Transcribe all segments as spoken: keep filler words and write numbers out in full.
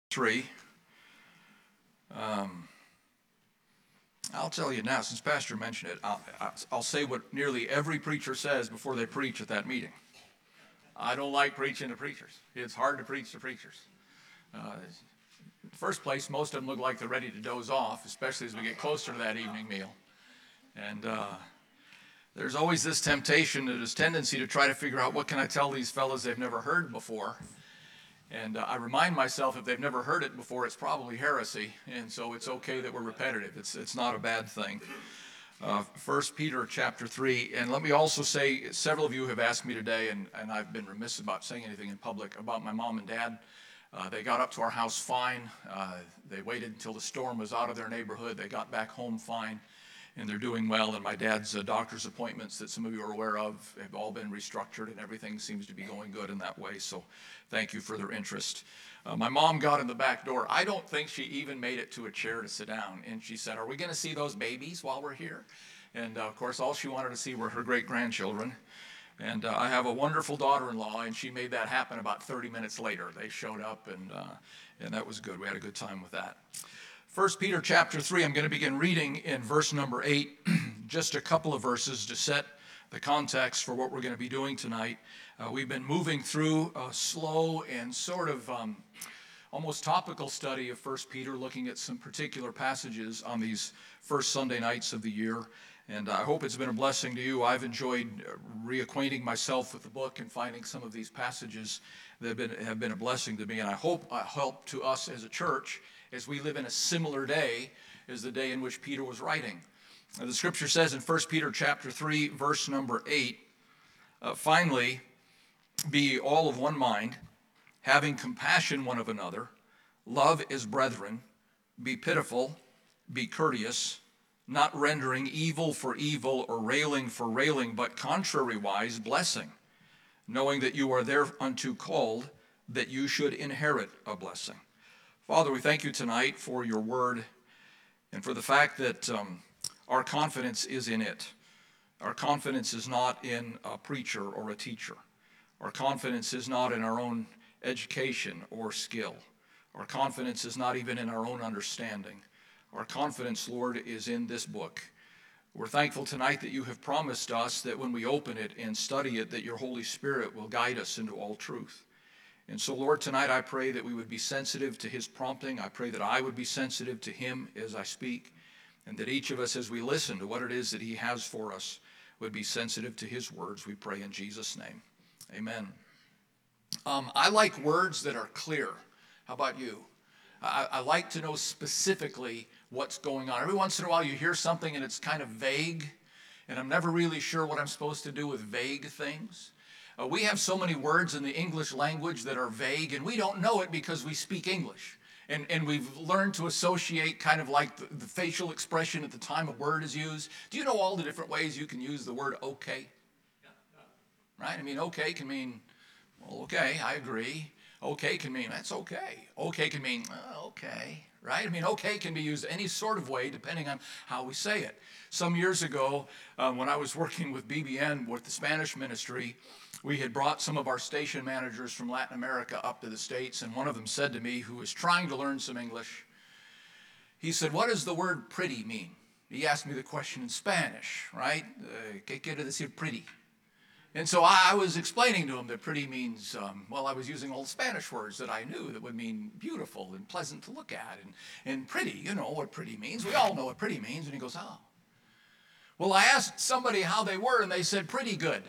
Three. Um, I'll tell you now, since Pastor mentioned it, I'll, I'll say what nearly every preacher says before they preach at that meeting. I don't like preaching to preachers. It's hard to preach to preachers. Uh, in the first place, most of them look like they're ready to doze off, especially as we get closer to that evening meal. And uh, there's always this temptation, this tendency to try to figure out what can I tell these fellas they've never heard before. And uh, I remind myself, if they've never heard it before, it's probably heresy, and so it's okay that we're repetitive. It's it's not a bad thing. Uh, First Peter chapter three, and let me also say, several of you have asked me today, and, and I've been remiss about saying anything in public, about my mom and dad. Uh, they got up to our house fine. Uh, they waited until the storm was out of their neighborhood. They got back home fine, and they're doing well. And my dad's uh, doctor's appointments that some of you are aware of have all been restructured, and everything seems to be going good in that way. So thank you for their interest. Uh, my mom got in the back door. I don't think she even made it to a chair to sit down. And she said, "Are we going to see those babies while we're here?" And uh, of course, all she wanted to see were her great-grandchildren. And uh, I have a wonderful daughter-in-law, and she made that happen about thirty minutes later. They showed up, and uh, and that was good. We had a good time with that. First Peter chapter three, I'm going to begin reading in verse number eight, just a couple of verses to set the context for what we're going to be doing tonight. Uh, we've been moving through a slow and sort of um, almost topical study of First Peter, looking at some particular passages on these first Sunday nights of the year. And I hope it's been a blessing to you. I've enjoyed reacquainting myself with the book and finding some of these passages that have been, have been a blessing to me. And I hope I help to us as a church as we live in a similar day as the day in which Peter was writing. Now, the scripture says in First Peter chapter three, verse number eight, uh, finally, be all of one mind, having compassion one of another, love as brethren, be pitiful, be courteous, not rendering evil for evil or railing for railing, but contrariwise blessing, knowing that you are thereunto called, that you should inherit a blessing. Father, we thank you tonight for your word and for the fact that um, our confidence is in it. Our confidence is not in a preacher or a teacher. Our confidence is not in our own education or skill. Our confidence is not even in our own understanding. Our confidence, Lord, is in this book. We're thankful tonight that you have promised us that when we open it and study it, that your Holy Spirit will guide us into all truth. And so, Lord, tonight I pray that we would be sensitive to his prompting. I pray that I would be sensitive to him as I speak, and that each of us, as we listen to what it is that he has for us, would be sensitive to his words. We pray in Jesus' name. Amen. Um, I like words that are clear. How about you? I, I like to know specifically what's going on. Every once in a while you hear something and it's kind of vague, and I'm never really sure what I'm supposed to do with vague things. Uh, we have so many words in the English language that are vague, and we don't know it because we speak English. And, and we've learned to associate kind of like the, the facial expression at the time a word is used. Do you know all the different ways you can use the word okay? Right? I mean, okay can mean, well, okay, I agree. Okay can mean, that's okay. Okay can mean, uh, okay, right? I mean, okay can be used any sort of way depending on how we say it. Some years ago, um, when I was working with B B N with the Spanish ministry, we had brought some of our station managers from Latin America up to the States, and one of them said to me, who was trying to learn some English, he said, "What does the word pretty mean?" He asked me the question in Spanish, right? Uh, ¿Qué quiere decir pretty? And so I was explaining to him that pretty means, um, well, I was using old Spanish words that I knew that would mean beautiful and pleasant to look at. And, and pretty, you know what pretty means. We all know what pretty means. And he goes, oh. Well, I asked somebody how they were, and they said pretty good.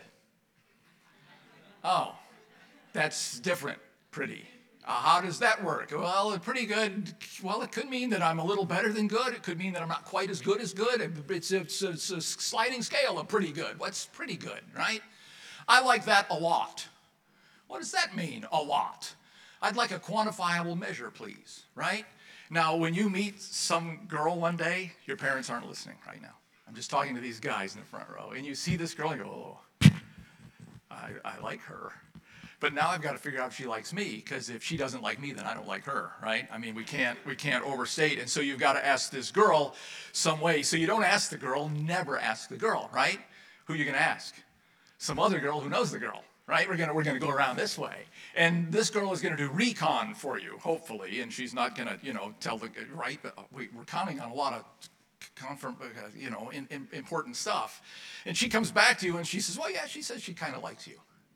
Oh, that's different, pretty. Uh, how does that work? Well, pretty good, well, it could mean that I'm a little better than good. It could mean that I'm not quite as good as good. It's, it's, it's a sliding scale of pretty good. What's pretty good, right? I like that a lot. What does that mean, a lot? I'd like a quantifiable measure, please, right? Now, when you meet some girl one day, your parents aren't listening right now. I'm just talking to these guys in the front row, and you see this girl and you go, oh, I, I like her. But now I've got to figure out if she likes me, because if she doesn't like me, then I don't like her, right? I mean, we can't we can't overstate. And so you've got to ask this girl some way. So you don't ask the girl, never ask the girl, right? Who are you going to ask? Some other girl who knows the girl, right? We're gonna we're gonna go around this way, and this girl is gonna do recon for you, hopefully, and she's not gonna, you know, tell the right. But we, we're counting on a lot of, confirm, you know, in, in, important stuff, and she comes back to you and she says, well, yeah, she says she kind of likes you.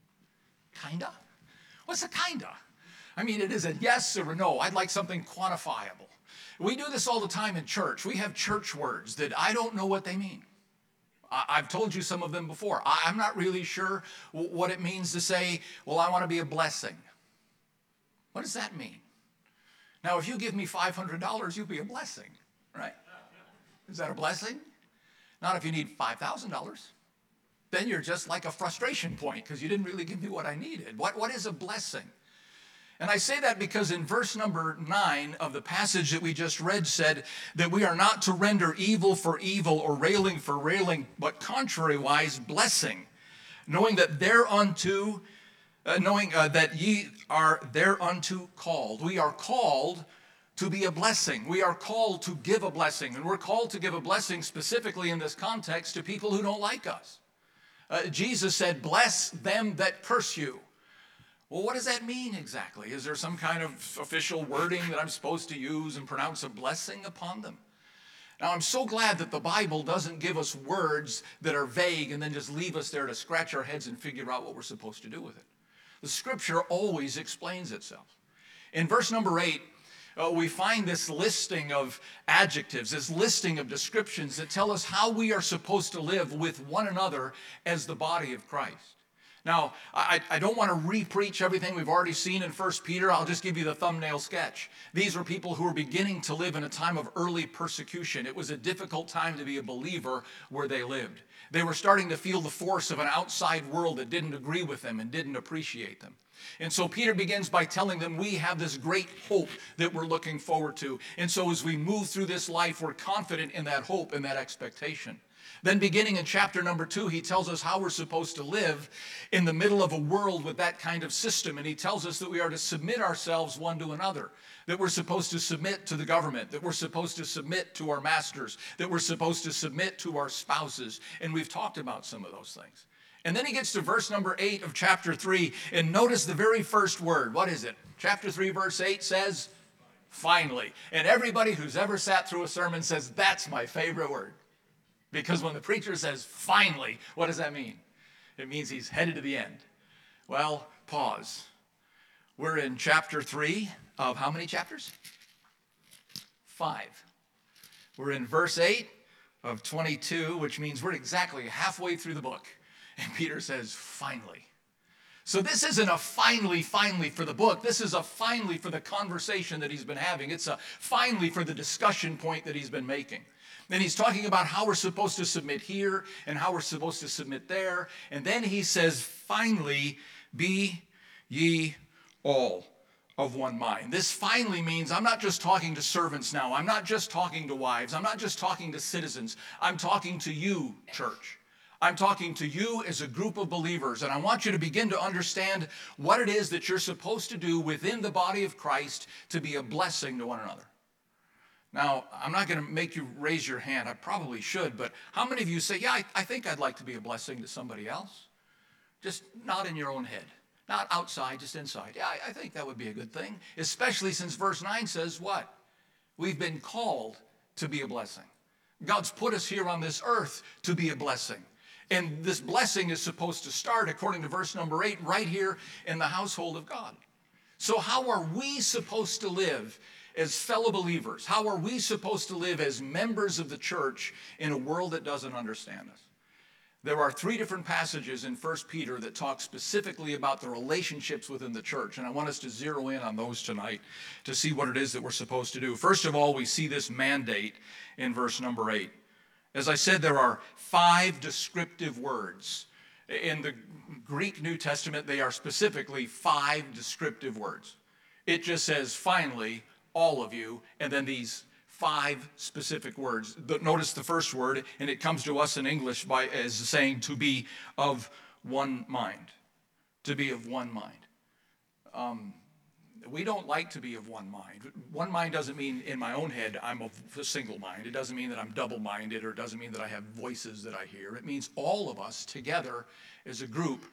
Kinda? What's a kinda? I mean, it is a yes or a no. I'd like something quantifiable. We do this all the time in church. We have church words that I don't know what they mean. I've told you some of them before. I'm not really sure what it means to say, well, I want to be a blessing. What does that mean? Now, if you give me five hundred dollars, you'll be a blessing, right? Is that a blessing? Not if you need five thousand dollars. Then you're just like a frustration point because you didn't really give me what I needed. What, what is a blessing? And I say that because in verse number nine of the passage that we just read said that we are not to render evil for evil or railing for railing, but contrariwise blessing, knowing that thereunto, uh, knowing uh, that ye are thereunto called. We are called to be a blessing. We are called to give a blessing. And we're called to give a blessing specifically in this context to people who don't like us. Uh, Jesus said, bless them that curse you. Well, what does that mean exactly? Is there some kind of official wording that I'm supposed to use and pronounce a blessing upon them? Now, I'm so glad that the Bible doesn't give us words that are vague and then just leave us there to scratch our heads and figure out what we're supposed to do with it. The Scripture always explains itself. In verse number eight, uh, we find this listing of adjectives, this listing of descriptions that tell us how we are supposed to live with one another as the body of Christ. Now, I, I don't want to re-preach everything we've already seen in First Peter. I'll just give you the thumbnail sketch. These were people who were beginning to live in a time of early persecution. It was a difficult time to be a believer where they lived. They were starting to feel the force of an outside world that didn't agree with them and didn't appreciate them. And so Peter begins by telling them we have this great hope that we're looking forward to. And so as we move through this life, we're confident in that hope and that expectation. Then beginning in chapter number two, he tells us how we're supposed to live in the middle of a world with that kind of system. And he tells us that we are to submit ourselves one to another, that we're supposed to submit to the government, that we're supposed to submit to our masters, that we're supposed to submit to our spouses. And we've talked about some of those things. And then he gets to verse number eight of chapter three, and notice the very first word. What is it? Chapter three, verse eight says, finally. And everybody who's ever sat through a sermon says, that's my favorite word. Because when the preacher says, finally, what does that mean? It means he's headed to the end. Well, pause. We're in chapter three of how many chapters? Five. We're in verse eight of twenty-two, which means we're exactly halfway through the book. And Peter says, finally. So this isn't a finally, finally for the book. This is a finally for the conversation that he's been having. It's a finally for the discussion point that he's been making. Then he's talking about how we're supposed to submit here and how we're supposed to submit there. And then he says, finally, be ye all of one mind. This finally means I'm not just talking to servants now. I'm not just talking to wives. I'm not just talking to citizens. I'm talking to you, church. I'm talking to you as a group of believers, and I want you to begin to understand what it is that you're supposed to do within the body of Christ to be a blessing to one another. Now, I'm not going to make you raise your hand. I probably should, but how many of you say, yeah, I, I think I'd like to be a blessing to somebody else? Just not in your own head. Not outside, just inside. Yeah, I, I think that would be a good thing, especially since verse nine says what? We've been called to be a blessing. God's put us here on this earth to be a blessing. And this blessing is supposed to start, according to verse number eight, right here in the household of God. So how are we supposed to live as fellow believers? How are we supposed to live as members of the church in a world that doesn't understand us? There are three different passages in First Peter that talk specifically about the relationships within the church, and I want us to zero in on those tonight to see what it is that we're supposed to do. First of all, we see this mandate in verse number eight. As I said, there are five descriptive words. In the Greek New Testament, they are specifically five descriptive words. It just says, finally, all of you, and then these five specific words. Notice the first word, and it comes to us in English by as saying to be of one mind. To be of one mind. Um, we don't like to be of one mind. One mind doesn't mean in my own head I'm of a single mind. It doesn't mean that I'm double-minded, or it doesn't mean that I have voices that I hear. It means all of us together as a group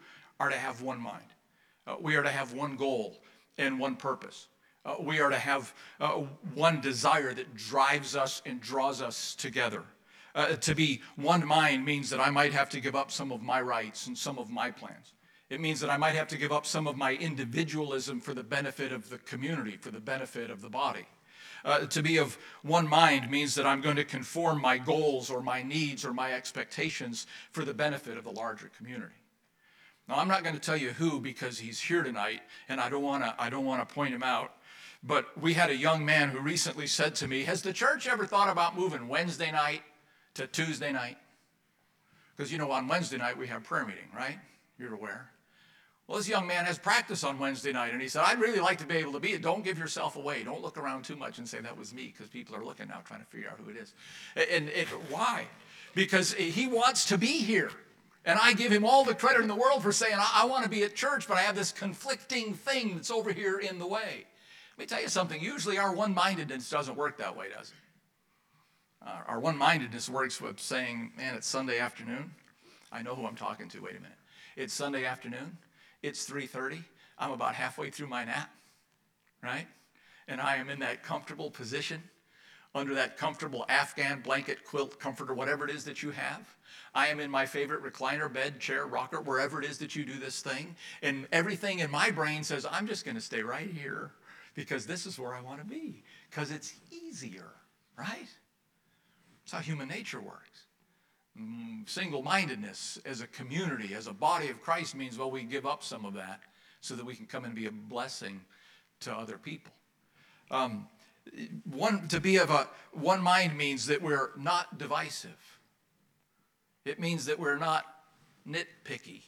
are to have one mind. Uh, we are to have one goal and one purpose. Uh, we are to have uh, one desire that drives us and draws us together. Uh, to be one mind means that I might have to give up some of my rights and some of my plans. It means that I might have to give up some of my individualism for the benefit of the community, for the benefit of the body. Uh, to be of one mind means that I'm going to conform my goals or my needs or my expectations for the benefit of the larger community. Now, I'm not going to tell you who because he's here tonight, and I don't want to I don't want to point him out. But we had a young man who recently said to me, has the church ever thought about moving Wednesday night to Tuesday night? Because, you know, on Wednesday night we have prayer meeting, right? You're aware. Well, this young man has practice on Wednesday night, and he said, I'd really like to be able to be it. Don't give yourself away. Don't look around too much and say that was me, because people are looking now trying to figure out who it is. And, and why? Because he wants to be here. And I give him all the credit in the world for saying, I, I want to be at church, but I have this conflicting thing that's over here in the way. Let me tell you something. Usually our one-mindedness doesn't work that way, does it? Uh, our one-mindedness works with saying, man, it's Sunday afternoon. I know who I'm talking to. Wait a minute. It's Sunday afternoon. It's three thirty. I'm about halfway through my nap, right? And I am in that comfortable position under that comfortable Afghan blanket, quilt, comforter, whatever it is that you have. I am in my favorite recliner, bed, chair, rocker, wherever it is that you do this thing. And everything in my brain says, I'm just going to stay right here because this is where I want to be, because it's easier, right? That's how human nature works. Mm, single-mindedness as a community, as a body of Christ means, well, we give up some of that so that we can come and be a blessing to other people. Um, one, to be of a one mind means that we're not divisive. It means that we're not nitpicky.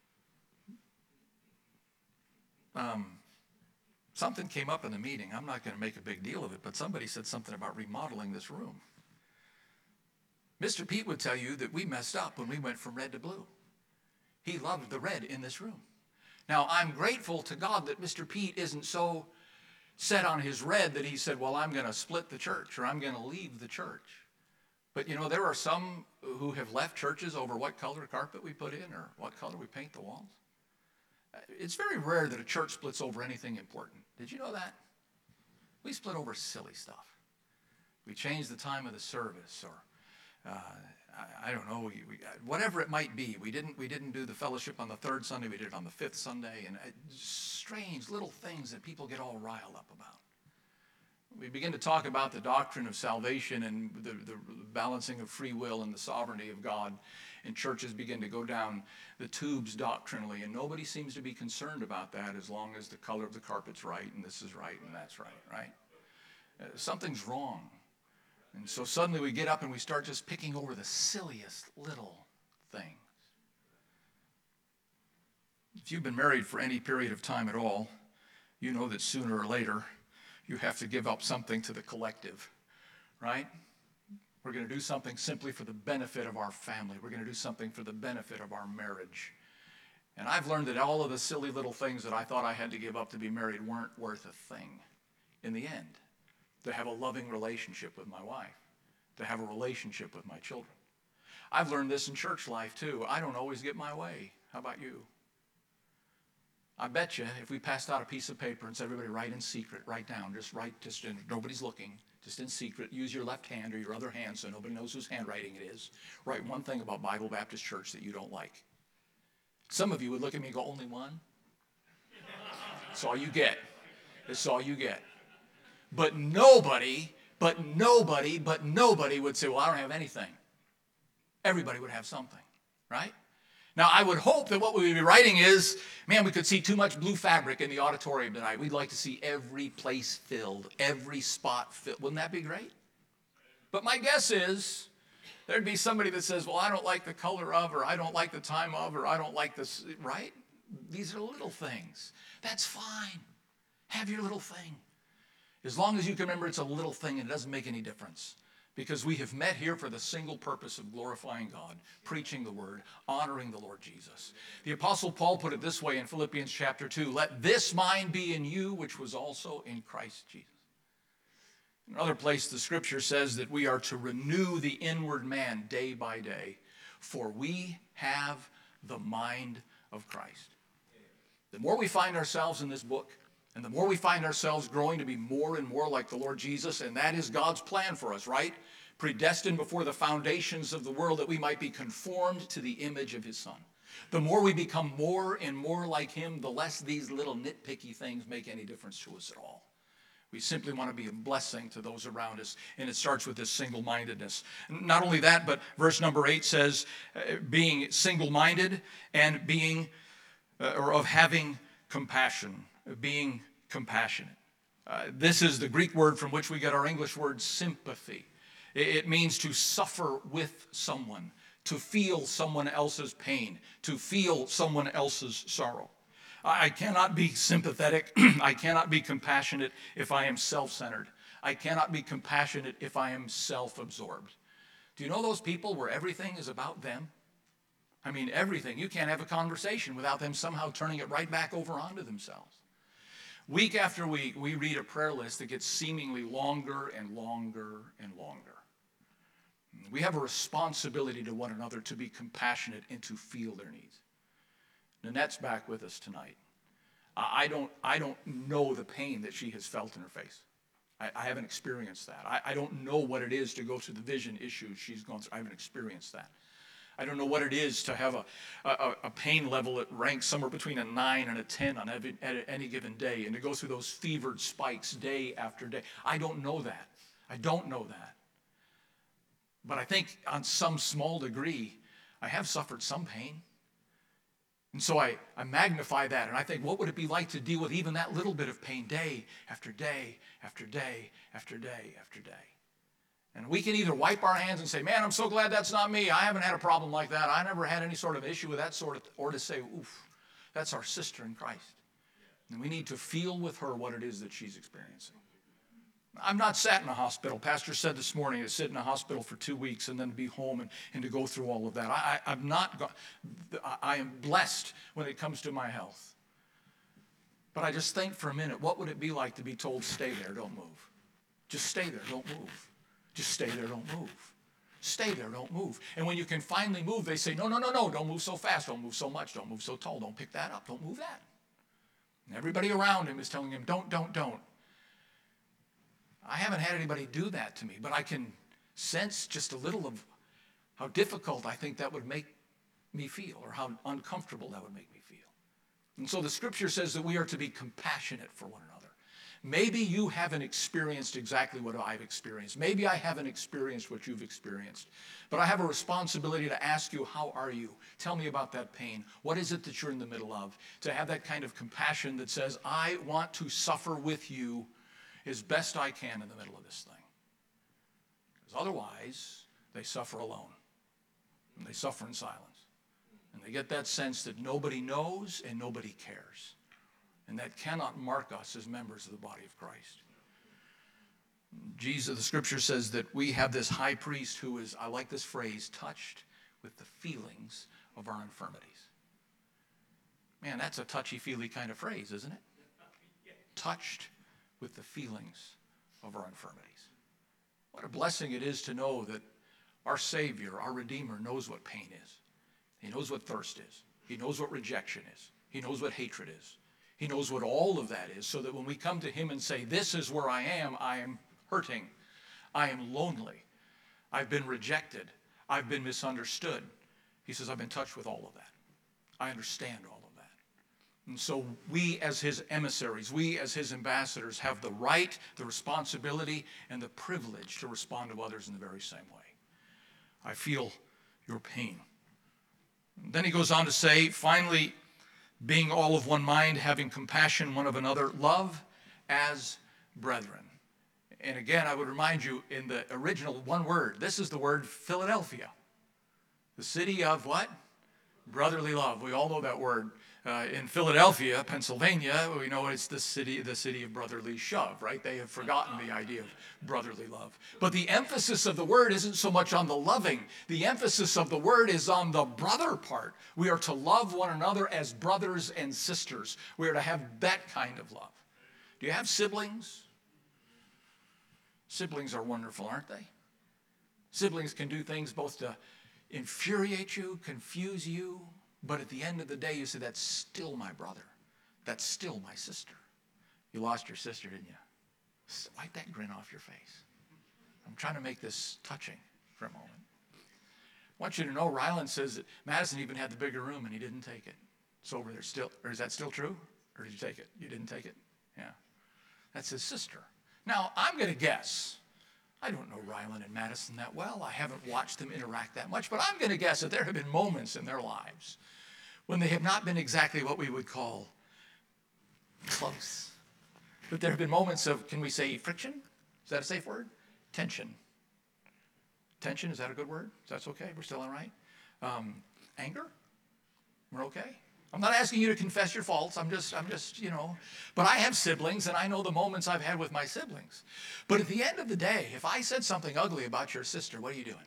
Um, something came up in the meeting. I'm not going to make a big deal of it, but somebody said something about remodeling this room. Mister Pete would tell you that we messed up when we went from red to blue. He loved the red in this room. Now, I'm grateful to God that Mister Pete isn't so set on his red that he said, well, I'm going to split the church or I'm going to leave the church. But, you know, there are some who have left churches over what color carpet we put in or what color we paint the walls. It's very rare that a church splits over anything important. Did you know that? We split over silly stuff. We change the time of the service or Uh, I, I don't know, we, we, whatever it might be. We didn't, we didn't do the fellowship on the third Sunday. We did it on the fifth Sunday. And uh, strange little things that people get all riled up about. We begin to talk about the doctrine of salvation and the, the balancing of free will and the sovereignty of God. And churches begin to go down the tubes doctrinally. And nobody seems to be concerned about that as long as the color of the carpet's right and this is right and that's right, right? Uh, something's wrong. And so suddenly we get up and we start just picking over the silliest little things. If you've been married for any period of time at all, you know that sooner or later you have to give up something to the collective, right? We're going to do something simply for the benefit of our family. We're going to do something for the benefit of our marriage. And I've learned that all of the silly little things that I thought I had to give up to be married weren't worth a thing in the end. To have a loving relationship with my wife, to have a relationship with my children. I've learned this in church life too. I don't always get my way. How about you? I bet you if we passed out a piece of paper and said, everybody write in secret, write down, just write, just in, nobody's looking, just in secret, use your left hand or your other hand so nobody knows whose handwriting it is. Write one thing about Bible Baptist Church that you don't like. Some of you would look at me and go, only one? That's all you get. That's all you get. But nobody, but nobody, but nobody would say, well, I don't have anything. Everybody would have something, right? Now, I would hope that what we would be writing is, man, we could see too much blue fabric in the auditorium tonight. We'd like to see every place filled, every spot filled. Wouldn't that be great? But my guess is there'd be somebody that says, well, I don't like the color of, or I don't like the time of, or I don't like this, right? These are little things. That's fine. Have your little thing. As long as you can remember it's a little thing and it doesn't make any difference. Because we have met here for the single purpose of glorifying God, preaching the word, honoring the Lord Jesus. The Apostle Paul put it this way in Philippians chapter two, let this mind be in you, which was also in Christ Jesus. In another place, the scripture says that we are to renew the inward man day by day, for we have the mind of Christ. The more we find ourselves in this book, and the more we find ourselves growing to be more and more like the Lord Jesus, and that is God's plan for us, right? Predestined before the foundations of the world that we might be conformed to the image of his Son. The more we become more and more like him, the less these little nitpicky things make any difference to us at all. We simply want to be a blessing to those around us, and it starts with this single-mindedness. Not only that, but verse number eight says, uh, being single-minded and being, uh, or of having compassion, being compassionate. Uh, this is the Greek word from which we get our English word sympathy. It, it means to suffer with someone, to feel someone else's pain, to feel someone else's sorrow. I cannot be sympathetic. I cannot be compassionate if I am self-centered. I cannot be compassionate if I am self-absorbed. Do you know those people where everything is about them? I mean, everything. You can't have a conversation without them somehow turning it right back over onto themselves. Week after week, we read a prayer list that gets seemingly longer and longer and longer. We have a responsibility to one another to be compassionate and to feel their needs. Nanette's back with us tonight. I don't, I don't know the pain that she has felt in her face. I, I haven't experienced that. I, I don't know what it is to go through the vision issues she's gone through. I haven't experienced that. I don't know what it is to have a, a, a pain level that ranks somewhere between a nine and a ten on every, at any given day, and to go through those fevered spikes day after day. I don't know that. I don't know that. But I think on some small degree, I have suffered some pain. And so I, I magnify that, and I think, what would it be like to deal with even that little bit of pain day after day after day after day after day? And we can either wipe our hands and say, man, I'm so glad that's not me. I haven't had a problem like that. I never had any sort of issue with that sort of, or to say, oof, that's our sister in Christ. And we need to feel with her what it is that she's experiencing. I'm not sat in a hospital. Pastor said this morning to sit in a hospital for two weeks and then to be home and, and to go through all of that. I, I, I'm not, go- I am blessed when it comes to my health. But I just think for a minute, what would it be like to be told, stay there, don't move? Just stay there, don't move. Just stay there, don't move. Stay there, don't move. And when you can finally move, they say, no, no, no, no, don't move so fast, don't move so much, don't move so tall, don't pick that up, don't move that. And everybody around him is telling him, don't, don't, don't. I haven't had anybody do that to me, but I can sense just a little of how difficult I think that would make me feel, or how uncomfortable that would make me feel. And so the scripture says that we are to be compassionate for one another. Maybe you haven't experienced exactly what I've experienced. Maybe I haven't experienced what you've experienced. But I have a responsibility to ask you, how are you? Tell me about that pain. What is it that you're in the middle of? To have that kind of compassion that says, I want to suffer with you as best I can in the middle of this thing. Because otherwise, they suffer alone. And they suffer in silence. And they get that sense that nobody knows and nobody cares. And that cannot mark us as members of the body of Christ. Jesus, the scripture says that we have this high priest who is, I like this phrase, touched with the feelings of our infirmities. Man, that's a touchy-feely kind of phrase, isn't it? Touched with the feelings of our infirmities. What a blessing it is to know that our Savior, our Redeemer, knows what pain is. He knows what thirst is. He knows what rejection is. He knows what hatred is. He knows what all of that is, so that when we come to him and say, this is where I am, I am hurting, I am lonely, I've been rejected, I've been misunderstood. He says, I've been touched with all of that. I understand all of that. And so we as his emissaries, we as his ambassadors have the right, the responsibility, and the privilege to respond to others in the very same way. I feel your pain. And then he goes on to say, finally, being all of one mind, having compassion one of another, love as brethren. And again, I would remind you, in the original one word, this is the word Philadelphia. The city of what? Brotherly love. We all know that word. Uh, in Philadelphia, Pennsylvania, we know it's the city, the city of brotherly shove, right? They have forgotten the idea of brotherly love. But the emphasis of the word isn't so much on the loving. The emphasis of the word is on the brother part. We are to love one another as brothers and sisters. We are to have that kind of love. Do you have siblings? Siblings are wonderful, aren't they? Siblings can do things both to infuriate you, confuse you, but at the end of the day, you say, that's still my brother. that's still my sister. You lost your sister, didn't you? Wipe that grin off your face. I'm trying to make this touching for a moment. I want you to know Ryland says that Madison even had the bigger room and he didn't take it. It's over there still. Or is that still true? Or did you take it? You didn't take it? Yeah. That's his sister. Now, I'm going to guess. I don't know Ryland and Madison that well. I haven't watched them interact that much. But I'm going to guess that there have been moments in their lives when they have not been exactly what we would call close. But there have been moments of, can we say friction? Is that a safe word? Tension. Tension, is that a good word? Is that okay? We're still all right? Um, anger? We're okay? I'm not asking you to confess your faults. I'm just, I'm just, you know. But I have siblings, and I know the moments I've had with my siblings. But at the end of the day, if I said something ugly about your sister, what are you doing?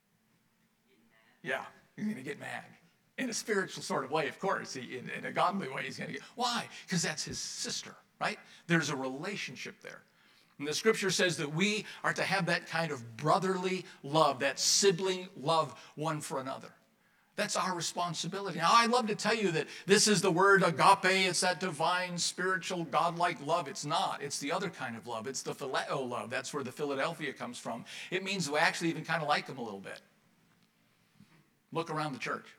Yeah, he's going to get mad. In a spiritual sort of way, of course. He, in, in a godly way, he's going to get. Why? Because that's his sister, right? There's a relationship there. And the scripture says that we are to have that kind of brotherly love, that sibling love one for another. That's our responsibility. Now, I love to tell you that this is the word agape. It's that divine, spiritual, godlike love. It's not. It's the other kind of love. It's the phileo love. That's where the Philadelphia comes from. It means we actually even kind of like them a little bit. Look around the church.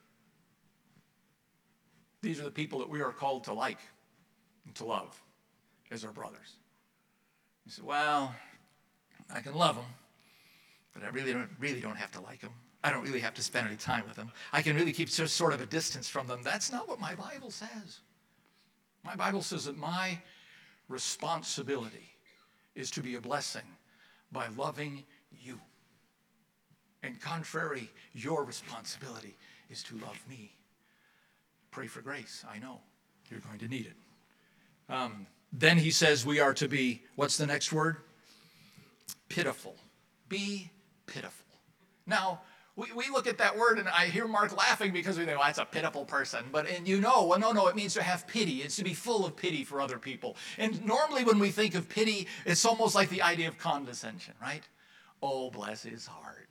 These are the people that we are called to like and to love as our brothers. You say, well, I can love them, but I really don't, really don't have to like them. I don't really have to spend any time with them. I can really keep just sort of a distance from them. That's not what my Bible says. My Bible says that my responsibility is to be a blessing by loving you. And contrary, your responsibility is to love me. Pray for grace. I know you're going to need it. Um, then he says we are to be, what's the next word? Pitiful. Be pitiful. Now, we, we look at that word and I hear Mark laughing because we think, well, that's a pitiful person. But and you know, well, no, no, it means to have pity. It's to be full of pity for other people. And normally when we think of pity, it's almost like the idea of condescension, right? Oh, bless his heart.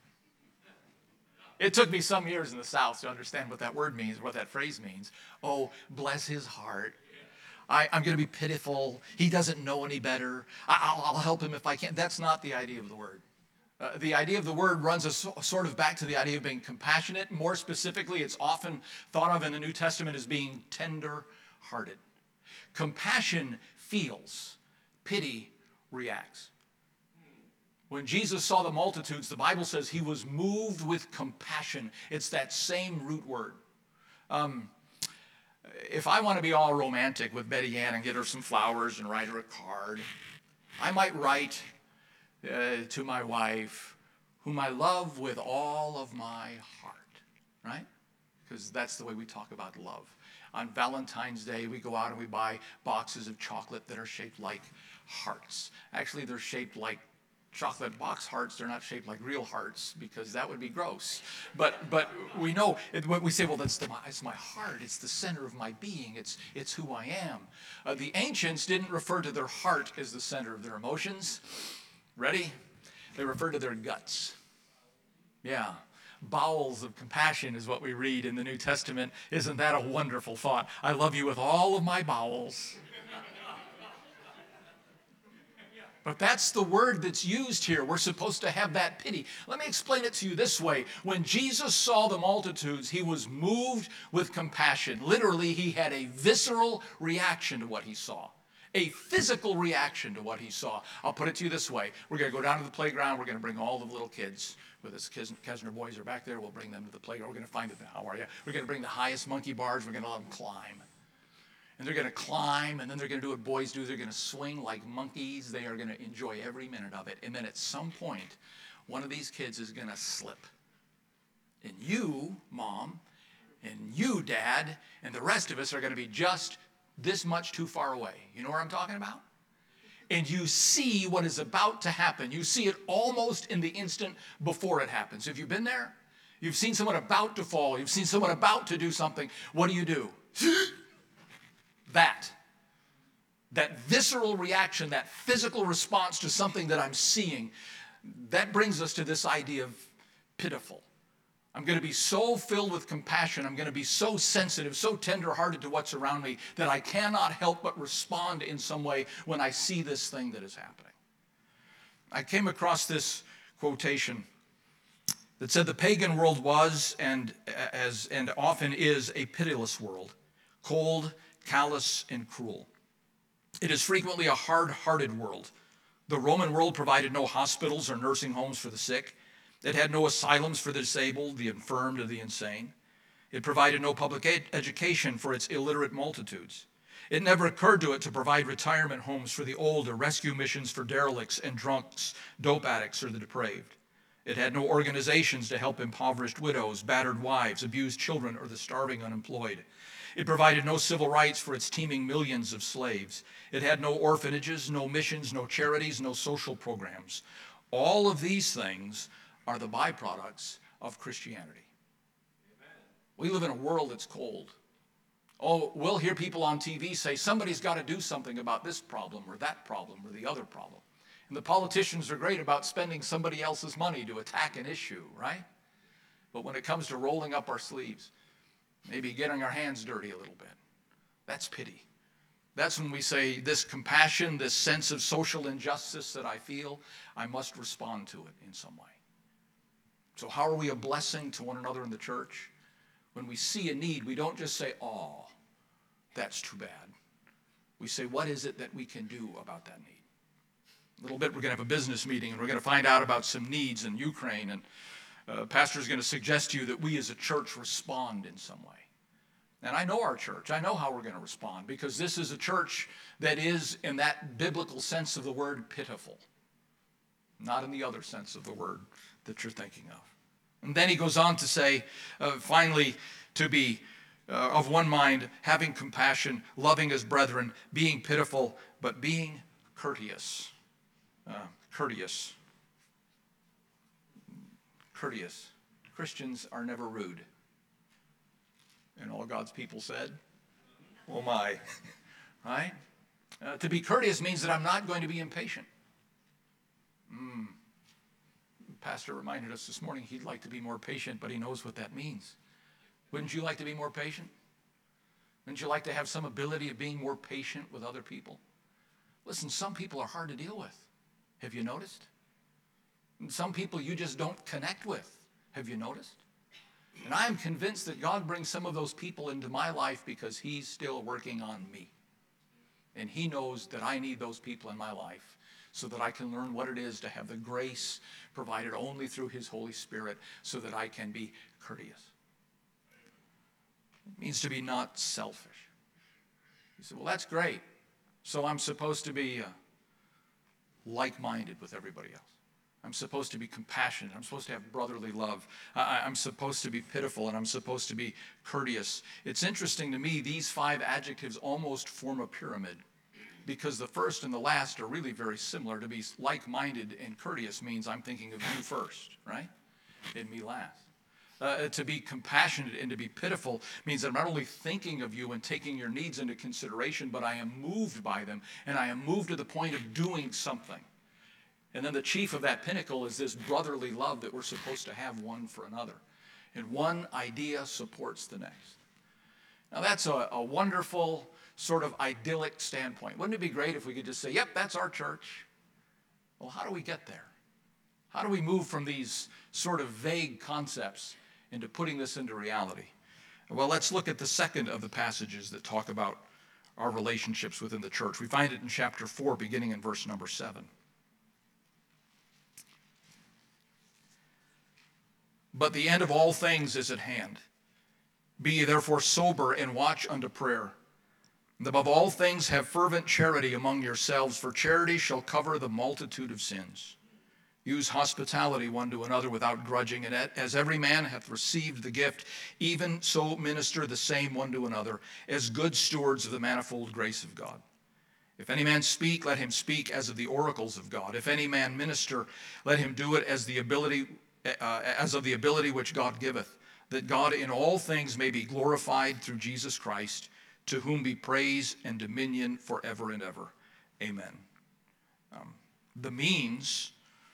It took me some years in the South to understand what that word means, what that phrase means. Oh, bless his heart. I, I'm going to be pitiful. He doesn't know any better. I, I'll, I'll help him if I can. That's not the idea of the word. Uh, the idea of the word runs a so, sort of back to the idea of being compassionate. More specifically, it's often thought of in the New Testament as being tender-hearted. Compassion feels. Pity reacts. When Jesus saw the multitudes, the Bible says he was moved with compassion. It's that same root word. Um, if I want to be all romantic with Betty Ann and get her some flowers and write her a card, I might write uh, to my wife, whom I love with all of my heart, right? Because that's the way we talk about love. On Valentine's Day, we go out and we buy boxes of chocolate that are shaped like hearts. Actually, they're shaped like chocolate box hearts. They're not shaped like real hearts because that would be gross. But but we know, it, when we say, well, that's the, it's my heart. It's the center of my being. It's, it's who I am. Uh, the ancients didn't refer to their heart as the center of their emotions. Ready? They referred to their guts. Yeah. Bowels of compassion is what we read in the New Testament. Isn't that a wonderful thought? I love you with all of my bowels. But that's the word that's used here. We're supposed to have that pity. Let me explain it to you this way. When Jesus saw the multitudes, he was moved with compassion. Literally, he had a visceral reaction to what he saw. A physical reaction to what he saw. I'll put it to you this way. We're going to go down to the playground. We're going to bring all the little kids. With us, Kesner boys are back there. We'll bring them to the playground. We're going to find them. How are you? We're going to bring the highest monkey bars. We're going to let them climb. And they're going to climb, and then they're going to do what boys do. They're going to swing like monkeys. They are going to enjoy every minute of it. And then at some point, one of these kids is going to slip. And you, Mom, and you, Dad, and the rest of us are going to be just this much too far away. You know what I'm talking about? And you see what is about to happen. You see it almost in the instant before it happens. Have you been there? You've seen someone about to fall. You've seen someone about to do something. What do you do? That. That visceral reaction, that physical response to something that I'm seeing, that brings us to this idea of pitiful. I'm going to be so filled with compassion. I'm going to be so sensitive, so tenderhearted to what's around me that I cannot help but respond in some way when I see this thing that is happening. I came across this quotation that said the pagan world was and as and often is a pitiless world, cold, callous, and cruel. It is frequently a hard-hearted world. The Roman world provided no hospitals or nursing homes for the sick. It had no asylums for the disabled, the infirm, or the insane. It provided no public ed- education for its illiterate multitudes. It never occurred to it to provide retirement homes for the old or rescue missions for derelicts and drunks, dope addicts, or the depraved. It had no organizations to help impoverished widows, battered wives, abused children, or the starving unemployed. It provided no civil rights for its teeming millions of slaves. It had no orphanages, no missions, no charities, no social programs. All of these things are the byproducts of Christianity. Amen. We live in a world that's cold. Oh, we'll hear people on T V say somebody's got to do something about this problem or that problem or the other problem. And the politicians are great about spending somebody else's money to attack an issue, right? But when it comes to rolling up our sleeves, maybe getting our hands dirty a little bit, that's pity. That's when we say this compassion, this sense of social injustice that I feel, I must respond to it in some way. So how are we a blessing to one another in the church? When we see a need, we don't just say, oh, that's too bad. We say, what is it that we can do about that need? A little bit, we're going to have a business meeting, and we're going to find out about some needs in Ukraine, and uh, pastor is going to suggest to you that we as a church respond in some way. And I know our church. I know how we're going to respond, because this is a church that is, in that biblical sense of the word, pitiful. Not in the other sense of the word that you're thinking of. And then he goes on to say, uh, finally, to be uh, of one mind, having compassion, loving as brethren, being pitiful, but being courteous. Uh, courteous. Courteous. Christians are never rude. And all God's people said, oh my. Right? Uh, to be courteous means that I'm not going to be impatient. Mm. Pastor reminded us this morning he'd like to be more patient, but he knows what that means. Wouldn't you like to be more patient? Wouldn't you like to have some ability of being more patient with other people? Listen, some people are hard to deal with. Have you noticed? And some people you just don't connect with. Have you noticed? And I am convinced that God brings some of those people into my life because he's still working on me. And he knows that I need those people in my life so that I can learn what it is to have the grace provided only through his Holy Spirit so that I can be courteous. It means to be not selfish. You say, well, that's great. So I'm supposed to be uh, like-minded with everybody else. I'm supposed to be compassionate. I'm supposed to have brotherly love. I, I'm supposed to be pitiful, and I'm supposed to be courteous. It's interesting to me, these five adjectives almost form a pyramid, because the first and the last are really very similar. To be like-minded and courteous means I'm thinking of you first, right? And me last. Uh, to be compassionate and to be pitiful means that I'm not only thinking of you and taking your needs into consideration, but I am moved by them, and I am moved to the point of doing something. And then the chief of that pinnacle is this brotherly love that we're supposed to have one for another. And one idea supports the next. Now that's a, a wonderful sort of idyllic standpoint. Wouldn't it be great if we could just say, yep, that's our church? Well, how do we get there? How do we move from these sort of vague concepts into putting this into reality? Well, let's look at the second of the passages that talk about our relationships within the church. We find it in chapter four, beginning in verse number seven. But the end of all things is at hand. Be ye therefore sober and watch unto prayer. And above all things have fervent charity among yourselves, for charity shall cover the multitude of sins. Use hospitality one to another without grudging, and as every man hath received the gift, even so minister the same one to another, as good stewards of the manifold grace of God. If any man speak, let him speak as of the oracles of God. If any man minister, let him do it as the ability, uh, as of the ability which God giveth, that God in all things may be glorified through Jesus Christ, to whom be praise and dominion forever and ever. Amen. Um, the means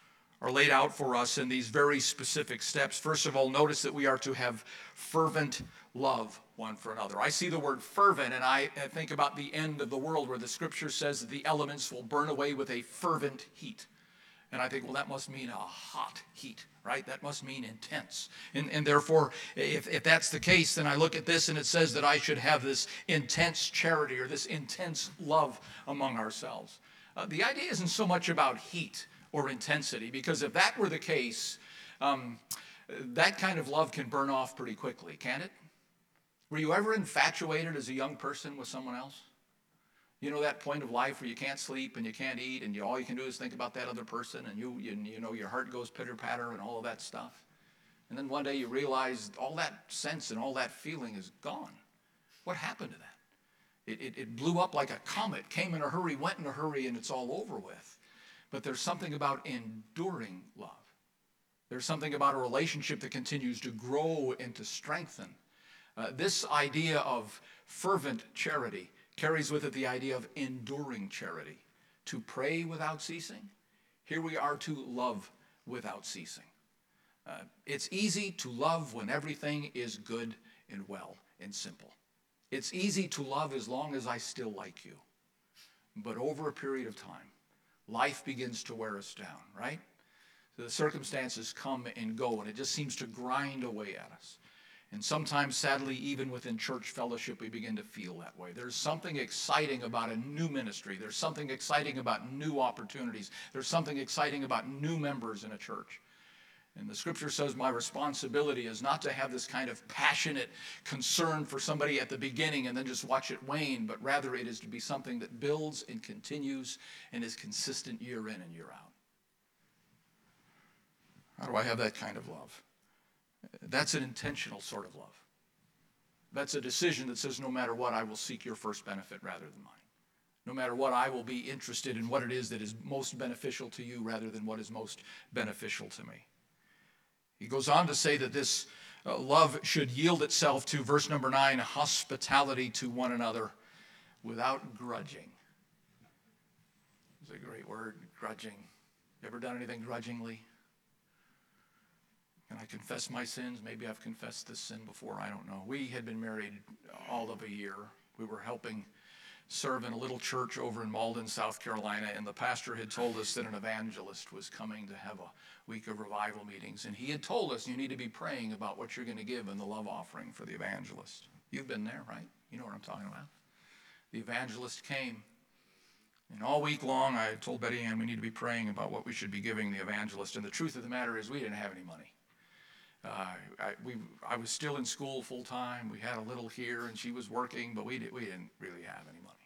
are laid out for us in these very specific steps. First of all, notice that we are to have fervent love one for another. I see the word fervent, and I think about the end of the world where the scripture says that the elements will burn away with a fervent heat. And I think, well, that must mean a hot heat, right? That must mean intense. And, and therefore, if, if that's the case, then I look at this and it says that I should have this intense charity or this intense love among ourselves. Uh, the idea isn't so much about heat or intensity, because if that were the case, um, that kind of love can burn off pretty quickly, can't it? Were you ever infatuated as a young person with someone else? You know that point of life where you can't sleep and you can't eat and you, all you can do is think about that other person, and you, you, you know, your heart goes pitter-patter and all of that stuff. And then one day you realize all that sense and all that feeling is gone. What happened to that? It, it, it blew up like a comet, came in a hurry, went in a hurry, and it's all over with. But there's something about enduring love. There's something about a relationship that continues to grow and to strengthen. Uh, this idea of fervent charity carries with it the idea of enduring charity. To pray without ceasing. Here we are to love without ceasing. Uh, it's easy to love when everything is good and well and simple. It's easy to love as long as I still like you. But over a period of time, life begins to wear us down, right? The circumstances come and go, and it just seems to grind away at us. And sometimes, sadly, even within church fellowship, we begin to feel that way. There's something exciting about a new ministry. There's something exciting about new opportunities. There's something exciting about new members in a church. And the scripture says my responsibility is not to have this kind of passionate concern for somebody at the beginning and then just watch it wane, but rather it is to be something that builds and continues and is consistent year in and year out. How do I have that kind of love? That's an intentional sort of love. That's a decision that says no matter what, I will seek your first benefit rather than mine. No matter what, I will be interested in what it is that is most beneficial to you rather than what is most beneficial to me. He goes on to say that this uh, love should yield itself to, verse number nine, hospitality to one another without grudging. It's a great word, grudging. You ever done anything grudgingly? Can I confess my sins? Maybe I've confessed this sin before. I don't know. We had been married all of a year. We were helping serve in a little church over in Malden, South Carolina, and the pastor had told us that an evangelist was coming to have a week of revival meetings. And he had told us you need to be praying about what you're going to give in the love offering for the evangelist. You've been there, right? You know what I'm talking about. The evangelist came. And all week long, I told Betty Ann we need to be praying about what we should be giving the evangelist. And the truth of the matter is we didn't have any money. Uh, I, we, I was still in school full time. We had a little here, and she was working, but we, did, we didn't really have any money.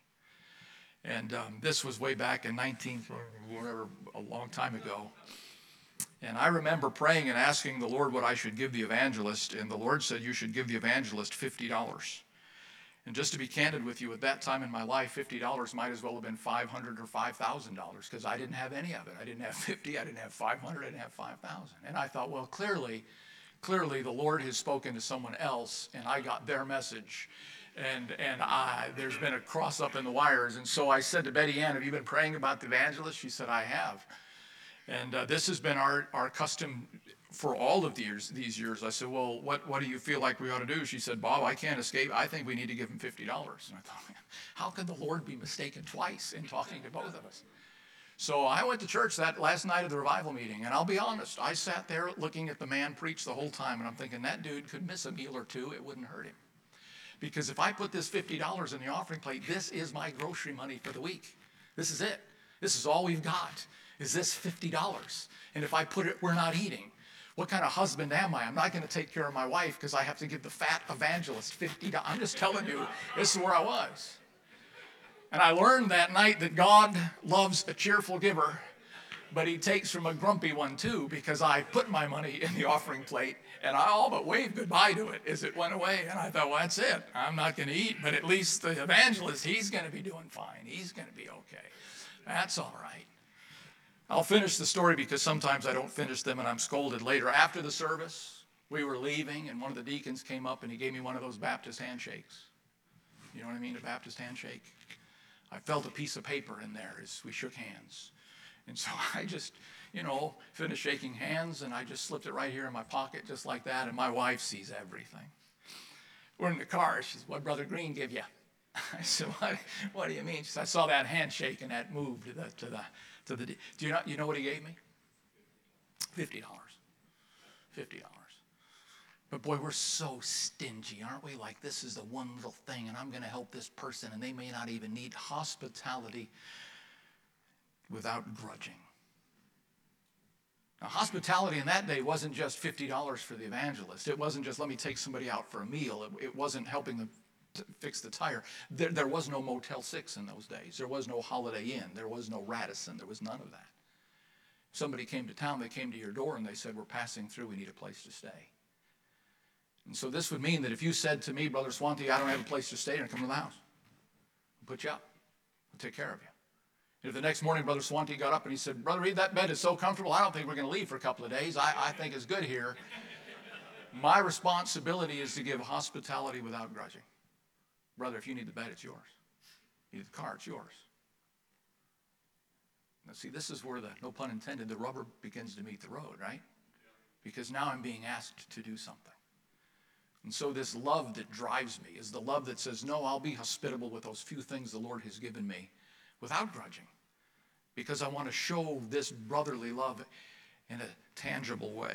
And um, this was way back in nineteen, whatever, a long time ago. And I remember praying and asking the Lord what I should give the evangelist, and the Lord said you should give the evangelist fifty dollars. And just to be candid with you, at that time in my life, fifty dollars might as well have been five hundred dollars or five thousand dollars, because I didn't have any of it. I didn't have fifty, I didn't have five hundred, I didn't have five thousand. And I thought, well, clearly, clearly the Lord has spoken to someone else, and I got their message. And and I, there's been a cross up in the wires. And so I said to Betty Ann, have you been praying about the evangelist? She said, I have. And uh, this has been our, our custom for all of the years, these years. I said, well, what, what do you feel like we ought to do? She said, Bob, I can't escape. I think we need to give him fifty dollars. And I thought, man, how can the Lord be mistaken twice in talking to both of us? So I went to church that last night of the revival meeting, and I'll be honest, I sat there looking at the man preach the whole time, and I'm thinking, that dude could miss a meal or two. It wouldn't hurt him. Because if I put this fifty dollars in the offering plate, this is my grocery money for the week. This is it. This is all we've got, is this fifty dollars. And if I put it, we're not eating. What kind of husband am I? I'm not going to take care of my wife because I have to give the fat evangelist fifty dollars. I'm just telling you, this is where I was. And I learned that night that God loves a cheerful giver, but he takes from a grumpy one too, because I put my money in the offering plate and I all but waved goodbye to it as it went away. And I thought, well, that's it. I'm not going to eat, but at least the evangelist, he's going to be doing fine. He's going to be okay. That's all right. I'll finish the story because sometimes I don't finish them and I'm scolded later. After the service, we were leaving and one of the deacons came up and he gave me one of those Baptist handshakes. You know what I mean, a Baptist handshake? I felt a piece of paper in there as we shook hands. And so I just you know, finished shaking hands, and I just slipped it right here in my pocket just like that, and my wife sees everything. We're in the car. She says, "What Brother Green give you?" I said, what, what do you mean? She said, "I saw that handshake and that move to the, to the, to the, do you know, you know what he gave me? fifty dollars. fifty dollars. But boy, we're so stingy, aren't we? Like, this is the one little thing, and I'm going to help this person, and they may not even need hospitality without grudging. Now, hospitality in that day wasn't just fifty dollars for the evangelist. It wasn't just, let me take somebody out for a meal. It, it wasn't helping them to fix the tire. There, there was no Motel six in those days. There was no Holiday Inn. There was no Radisson. There was none of that. If somebody came to town, they came to your door, and they said, "We're passing through. We need a place to stay." And so this would mean that if you said to me, "Brother Swanty, I don't have a place to stay," and come to the house, we'll put you up. We'll take care of you. If the next morning Brother Swanty got up and he said, "Brother Reed, that bed is so comfortable, I don't think we're going to leave for a couple of days. I, I think it's good here." My responsibility is to give hospitality without grudging. Brother, if you need the bed, it's yours. You need the car, it's yours. Now see, this is where the, no pun intended, the rubber begins to meet the road, right? Because now I'm being asked to do something. And so this love that drives me is the love that says, no, I'll be hospitable with those few things the Lord has given me without grudging, because I want to show this brotherly love in a tangible way.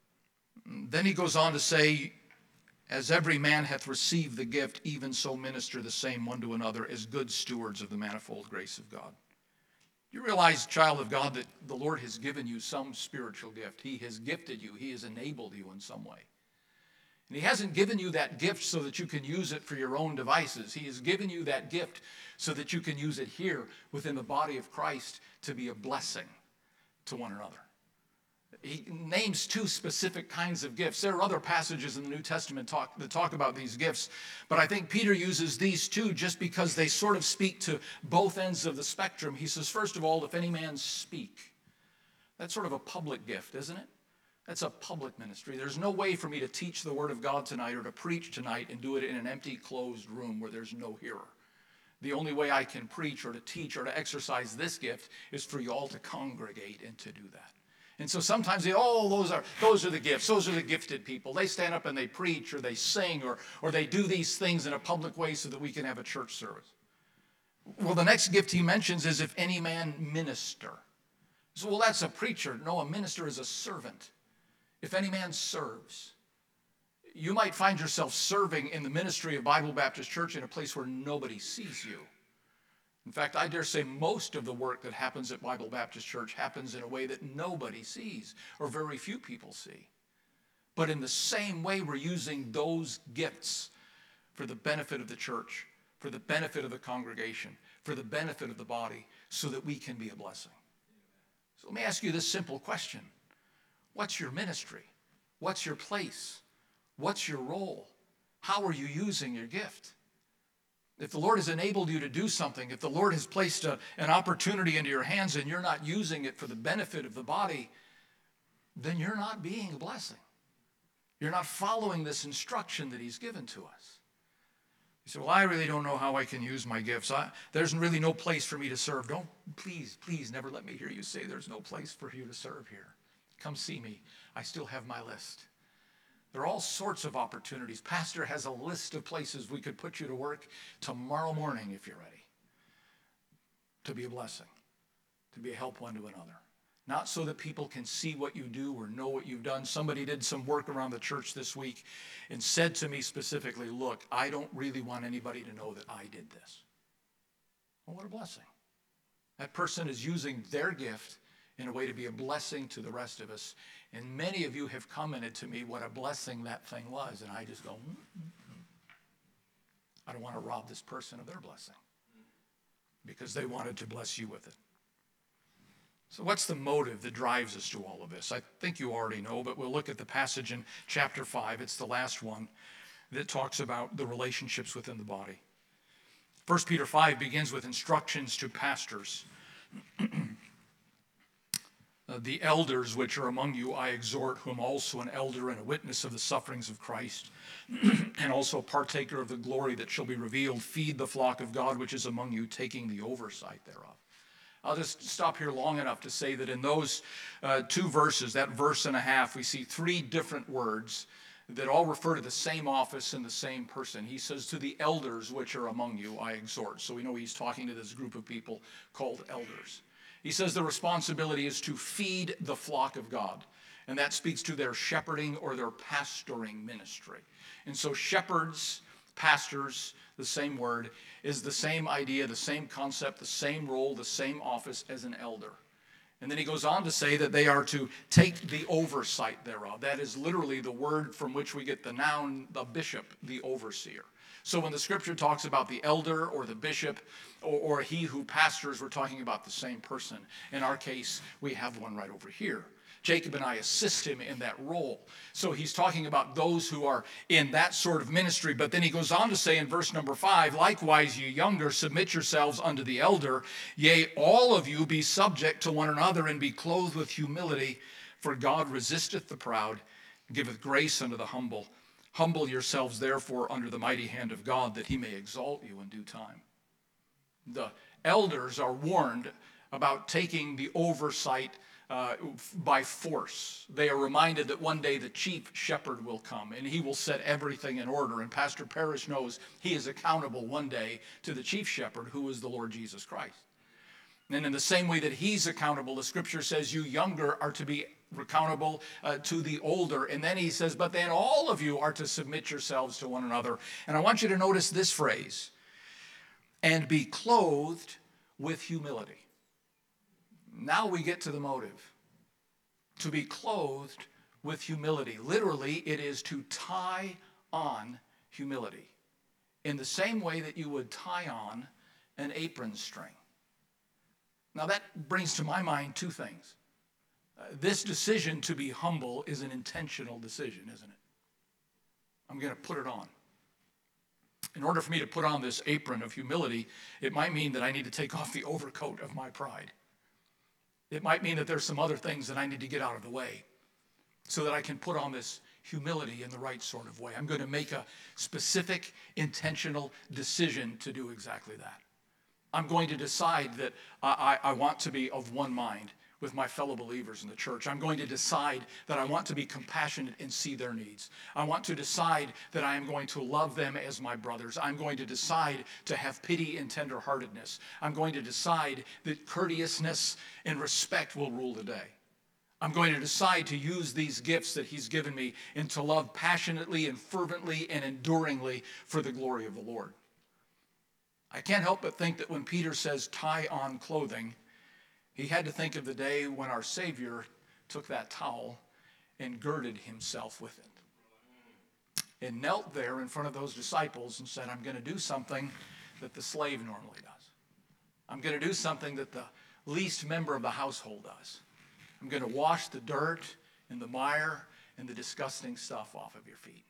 Then he goes on to say, "As every man hath received the gift, even so minister the same one to another as good stewards of the manifold grace of God." You realize, child of God, that the Lord has given you some spiritual gift. He has gifted you. He has enabled you in some way. And he hasn't given you that gift so that you can use it for your own devices. He has given you that gift so that you can use it here within the body of Christ to be a blessing to one another. He names two specific kinds of gifts. There are other passages in the New Testament talk, that talk about these gifts, but I think Peter uses these two just because they sort of speak to both ends of the spectrum. He says, first of all, if any man speak. That's sort of a public gift, isn't it? That's a public ministry. There's no way for me to teach the Word of God tonight or to preach tonight and do it in an empty, closed room where there's no hearer. The only way I can preach or to teach or to exercise this gift is for you all to congregate and to do that. And so sometimes they, oh, those are those are the gifts. Those are the gifted people. They stand up and they preach or they sing or, or they do these things in a public way so that we can have a church service. Well, the next gift he mentions is if any man minister. So, well, that's a preacher. No, a minister is a servant. If any man serves. You might find yourself serving in the ministry of Bible Baptist Church in a place where nobody sees you. In fact, I dare say most of the work that happens at Bible Baptist Church happens in a way that nobody sees or very few people see. But in the same way, we're using those gifts for the benefit of the church, for the benefit of the congregation, for the benefit of the body, so that we can be a blessing. So let me ask you this simple question. What's your ministry? What's your place? What's your role? How are you using your gift? If the Lord has enabled you to do something, if the Lord has placed a, an opportunity into your hands and you're not using it for the benefit of the body, then you're not being a blessing. You're not following this instruction that he's given to us. You say, well, I really don't know how I can use my gifts. I, there's really no place for me to serve. Don't, please, please never let me hear you say there's no place for you to serve here. Come see me. I still have my list. There are all sorts of opportunities. Pastor has a list of places we could put you to work tomorrow morning if you're ready. To be a blessing. To be a help one to another. Not so that people can see what you do or know what you've done. Somebody did some work around the church this week and said to me specifically, look, I don't really want anybody to know that I did this. Well, what a blessing. That person is using their gift in a way to be a blessing to the rest of us. And many of you have commented to me what a blessing that thing was. And I just go, mm-hmm. I don't want to rob this person of their blessing because they wanted to bless you with it. So what's the motive that drives us to all of this? I think you already know, but we'll look at the passage in chapter five. It's the last one that talks about the relationships within the body. First Peter five begins with instructions to pastors. Uh, the elders which are among you I exhort, whom also an elder and a witness of the sufferings of Christ, and also a partaker of the glory that shall be revealed, feed the flock of God which is among you, taking the oversight thereof. I'll just stop here long enough to say that in those uh, two verses, that verse and a half, we see three different words that all refer to the same office and the same person. He says, to the elders which are among you, I exhort. So we know he's talking to this group of people called elders. He says the responsibility is to feed the flock of God. And that speaks to their shepherding or their pastoring ministry. And so shepherds, pastors, the same word, is the same idea, the same concept, the same role, the same office as an elder. And then he goes on to say that they are to take the oversight thereof. That is literally the word from which we get the noun, the bishop, the overseer. So when the scripture talks about the elder or the bishop or, or he who pastors, we're talking about the same person. In our case, we have one right over here. Jacob and I assist him in that role. So he's talking about those who are in that sort of ministry. But then he goes on to say in verse number five, likewise, ye younger, submit yourselves unto the elder. Yea, all of you be subject to one another and be clothed with humility. For God resisteth the proud, giveth grace unto the humble. Humble yourselves, therefore, under the mighty hand of God, that he may exalt you in due time. The elders are warned about taking the oversight Uh, by force. They are reminded that one day the chief shepherd will come and he will set everything in order. And Pastor Parrish knows he is accountable one day to the chief shepherd, who is the Lord Jesus Christ. And in the same way that he's accountable, the scripture says you younger are to be accountable uh, to the older. And then he says, but then all of you are to submit yourselves to one another. And I want you to notice this phrase, and be clothed with humility. Now we get to the motive. To be clothed with humility. Literally, it is to tie on humility in the same way that you would tie on an apron string. Now that brings to my mind two things. Uh, this decision to be humble is an intentional decision, isn't it? I'm going to put it on. In order for me to put on this apron of humility, it might mean that I need to take off the overcoat of my pride. It might mean that there's some other things that I need to get out of the way so that I can put on this humility in the right sort of way. I'm going to make a specific, intentional decision to do exactly that. I'm going to decide that I, I, I want to be of one mind with my fellow believers in the church. I'm going to decide that I want to be compassionate and see their needs. I want to decide that I am going to love them as my brothers. I'm going to decide to have pity and tenderheartedness. I'm going to decide that courteousness and respect will rule the day. I'm going to decide to use these gifts that he's given me and to love passionately and fervently and enduringly for the glory of the Lord. I can't help but think that when Peter says tie on clothing, he had to think of the day when our Savior took that towel and girded himself with it and knelt there in front of those disciples and said, I'm going to do something that the slave normally does. I'm going to do something that the least member of the household does. I'm going to wash the dirt and the mire and the disgusting stuff off of your feet.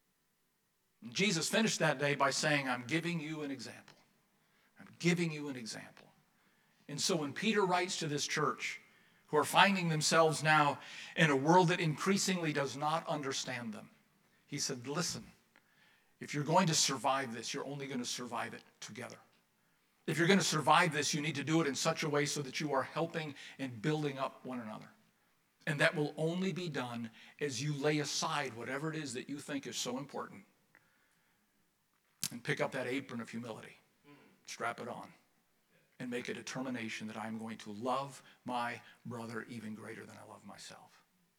And Jesus finished that day by saying, I'm giving you an example. I'm giving you an example. And so when Peter writes to this church, who are finding themselves now in a world that increasingly does not understand them, he said, listen, if you're going to survive this, you're only going to survive it together. If you're going to survive this, you need to do it in such a way so that you are helping and building up one another. And that will only be done as you lay aside whatever it is that you think is so important and pick up that apron of humility, strap it on, and make a determination that I'm going to love my brother even greater than I love myself.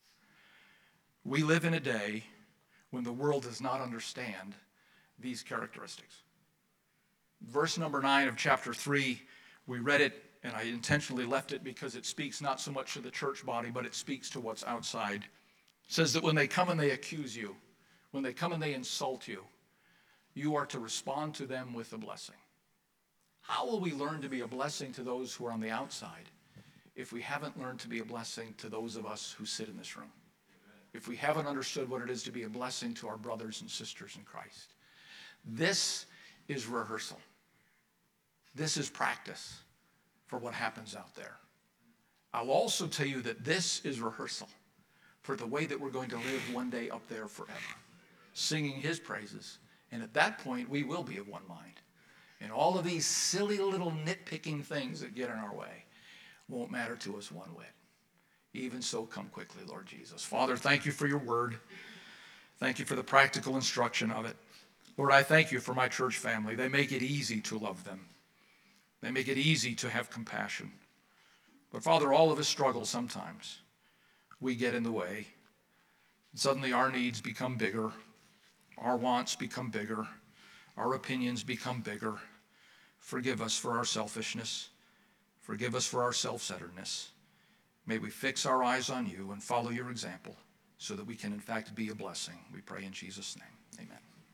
We live in a day when the world does not understand these characteristics. Verse number nine of chapter three, we read it, and I intentionally left it because it speaks not so much to the church body, but it speaks to what's outside. It says that when they come and they accuse you, when they come and they insult you, you are to respond to them with a blessing. How will we learn to be a blessing to those who are on the outside if we haven't learned to be a blessing to those of us who sit in this room? If we haven't understood what it is to be a blessing to our brothers and sisters in Christ? This is rehearsal. This is practice for what happens out there. I'll also tell you that this is rehearsal for the way that we're going to live one day up there forever, singing his praises. And at that point, we will be of one mind. And all of these silly little nitpicking things that get in our way, won't matter to us one whit. Even so, come quickly, Lord Jesus. Father, thank you for your word. Thank you for the practical instruction of it. Lord, I thank you for my church family. They make it easy to love them. They make it easy to have compassion. But Father, all of us struggle sometimes. We get in the way. And suddenly our needs become bigger. Our wants become bigger. Our opinions become bigger. Forgive us for our selfishness. Forgive us for our self-centeredness. May we fix our eyes on you and follow your example so that we can in fact be a blessing. We pray in Jesus' name. Amen.